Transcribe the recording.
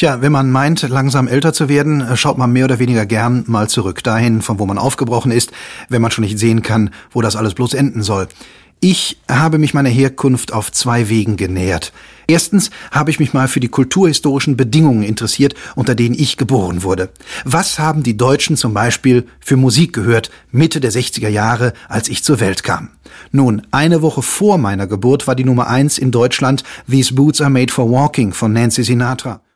Tja, wenn man meint, langsam älter zu werden, schaut man mehr oder weniger gern mal zurück, dahin, von wo man aufgebrochen ist, wenn man schon nicht sehen kann, wo das alles bloß enden soll. Ich habe mich meiner Herkunft auf 2 Wegen genähert. Erstens habe ich mich mal für die kulturhistorischen Bedingungen interessiert, unter denen ich geboren wurde. Was haben die Deutschen zum Beispiel für Musik gehört, Mitte der 60er Jahre, als ich zur Welt kam? Nun, eine Woche vor meiner Geburt war die Nummer 1 in Deutschland These Boots Are Made for Walking von Nancy Sinatra.